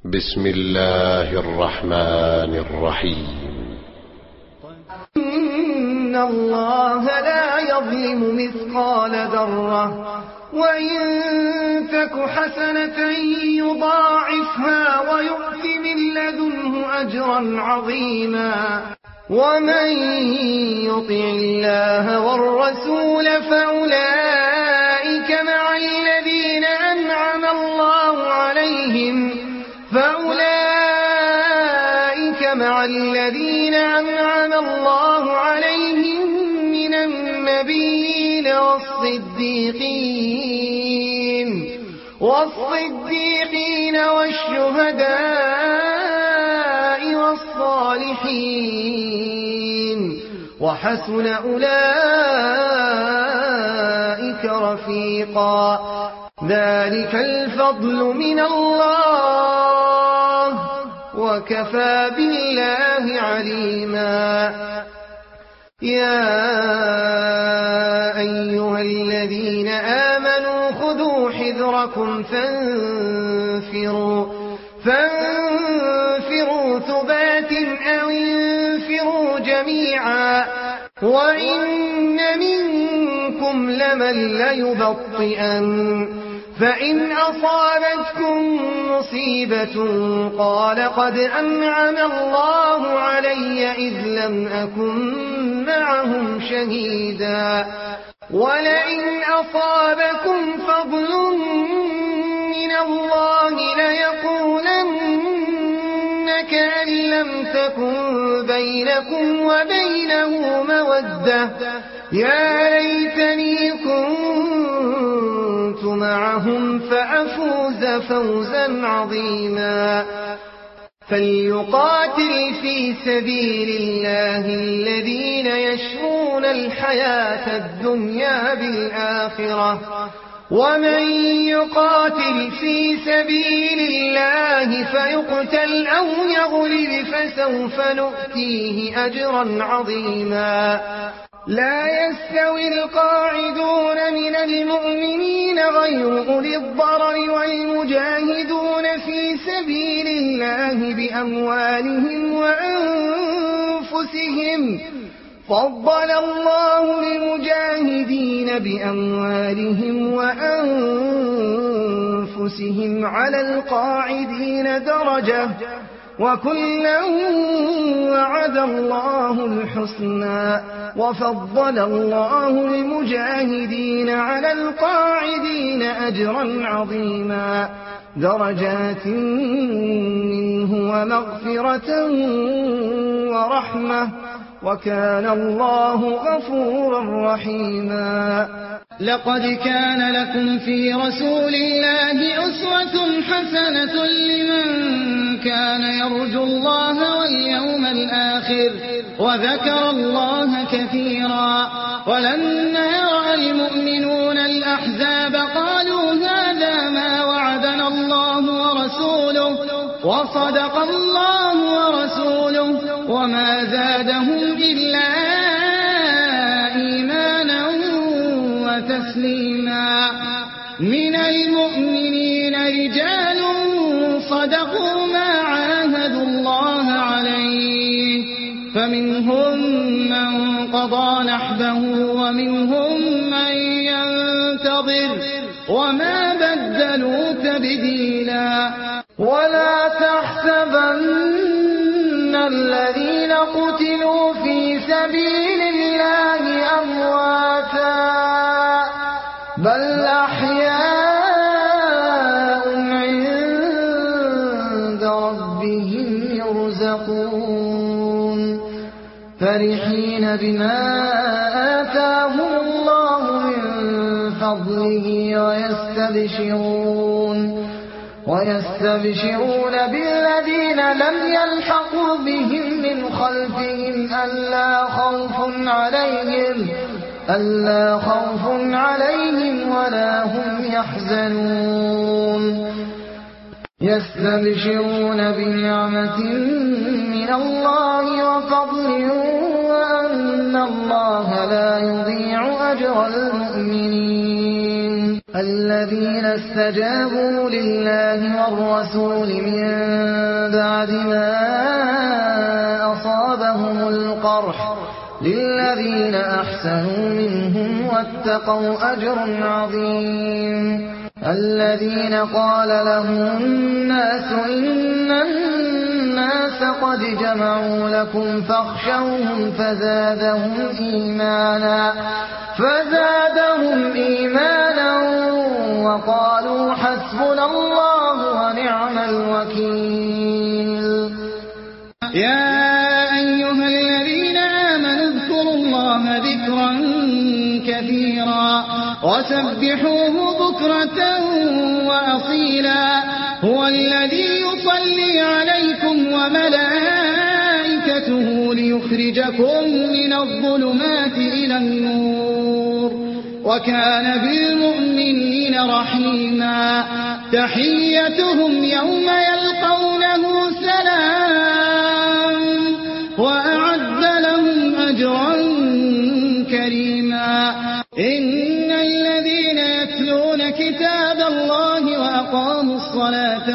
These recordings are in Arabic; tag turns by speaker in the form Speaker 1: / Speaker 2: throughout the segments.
Speaker 1: بسم الله الرحمن الرحيم.
Speaker 2: إن الله لا يظلم مثقال ذرة وإن تك حسنة يضاعفها ويؤت من لدنه أجرا عظيما. ومن يطع الله والرسول فأولئك مع الذين أنعم الله عليهم من النبيين والصديقين والشهداء والصالحين وحسن أولئك رفيقا. ذلك الفضل من الله وكفى بالله عليما. يا أيها الذين آمنوا خذوا حذركم فانفروا ثبات أو انفروا جميعا. وإن منكم لمن ليبطئن فإن أصابتكم مصيبة قال قد أنعم الله علي إذ لم أكن معهم شهيدا. ولئن أصابكم فضل من الله ليقولن كأن لم تكن بينكم وبينه مودة يا ليتني كنت معهم فأفوز فوزا عظيما. فليقاتل في سبيل الله الذين يشرون الحياة الدنيا بالآخرة ومن يقاتل في سبيل الله فيقتل أو يغلب فسوف نؤتيه أجرا عظيما. لا يستوي القاعدون من المؤمنين غير أولي الضرر والمجاهدون في سبيل الله بأموالهم وأنفسهم. فضل الله المجاهدين بأموالهم وأنفسهم على القاعدين درجة وكلا وعد الله الحسنى. وفضل الله المجاهدين على القاعدين أجرا عظيما درجات منه ومغفرة ورحمة وكان الله غفورا رحيما.
Speaker 3: لقد كان لكم في رسول الله أسوة حسنة لمن كان يرجو الله واليوم الآخر وذكر الله كثيرا. ولما يرى المؤمنون الأحزاب قالوا هذا ما وعدنا الله ورسوله وصدق الله ورسوله وما زادهم إلا إيمانا وتسليما. من المؤمنين رجال صدقوا ما عاهدوا الله عليه فمنهم من قضى نحبه ومنهم من ينتظر وما بدلوا تبديلا.
Speaker 2: ولا تحسبن الذين قتلوا في سبيل الله أمواتا بل أحياء عند ربهم يرزقون فرحين بما آتاهم الله من فضله ويستبشرون بالذين لم يلحقوا بهم من خلفهم ألا خوف عليهم ولا هم يحزنون. يستبشرون بنعمة من الله وفضل وأن الله لا يضيع أجر المؤمنين. الذين استجابوا لله والرسول من بعد ما أصابهم القرح للذين أحسنوا منهم واتقوا أجر عظيم الذين قال لهم الناس إن الناس قد جمعوا لكم فاخشوهم فزادهم إيمانا وقالوا حسبنا الله ونعم الوكيل.
Speaker 3: يا أيها الذين آمنوا اذكروا الله ذكرا كثيرا وسبحوه بكرة وأصيلا هو الذي يصلي عليكم وملائكته ليخرجكم من الظلمات إلى النور وكان بالمؤمنين رحيما تحيتهم يوم يلقونه سلام وأعد لهم أجرا كريما إن الذين يتلون كتاب الله وأقاموا الصلاة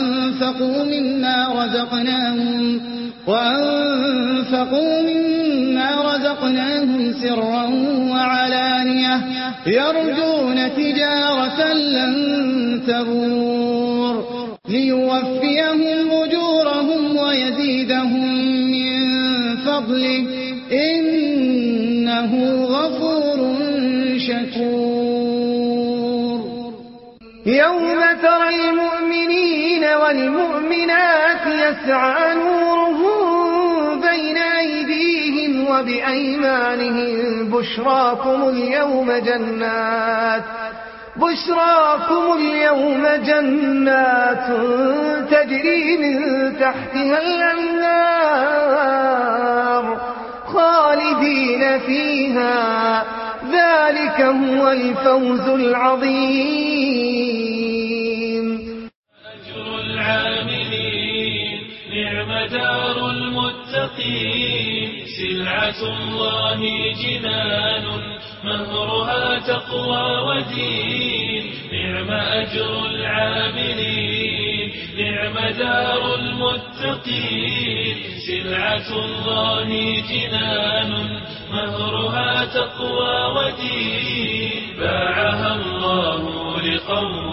Speaker 3: وأنفقوا مما رزقناهم سرا وعلانية يرجون تجارة لن تبور ليوفيهم أجورهم ويزيدهم من فضله إنه غفور شكور.
Speaker 4: يوم ترى المؤمنين والمؤمنات يسعى نورهم بين أيديهم وبأيمانهم بشراكم اليوم جنات تجري من تحتها الأنهار خالدين فيها ذلك هو الفوز العظيم.
Speaker 5: أجر العاملين نعم دار المتقين سلعة الله جنان مهرها تقوى ودين نعم أجر العاملين نعم دار المتقين سلعة الله جنان مهرها تقوى ودين باعها الله لقوم